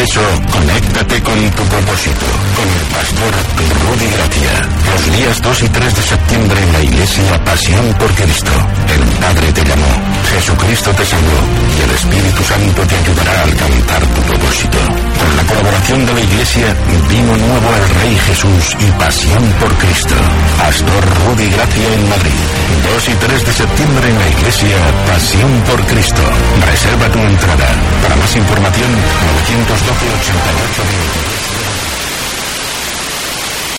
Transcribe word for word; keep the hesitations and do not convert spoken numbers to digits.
eso, conéctate con tu propósito, con el pastor Rudy Gracia. Los días dos y tres de septiembre en la iglesia Pasión por Cristo. El Padre te llamó, Jesucristo te salvó y el Espíritu Santo te ayudará a alcanzar tu propósito. Con la colaboración de la iglesia Vino Nuevo el Rey Jesús y Pasión por Cristo. Pastor Rudy Gracia en Madrid. dos y tres de septiembre en la iglesia Pasión por Cristo. Reserva tu entrada. Para más información, nueve uno dos, ochenta y ocho veinte.